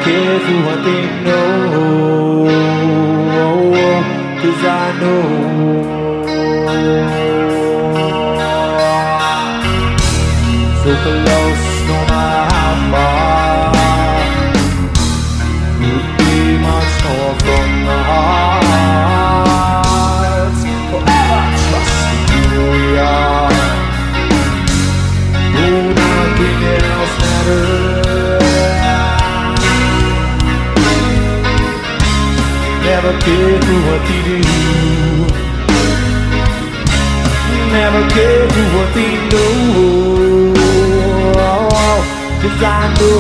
care for what they know, 'cause I know so close, no matter how far, would be much more from the heart. Forever trusting who we are, oh, nothing else matters. Never care for what they do, never care for what they know, 'cause I know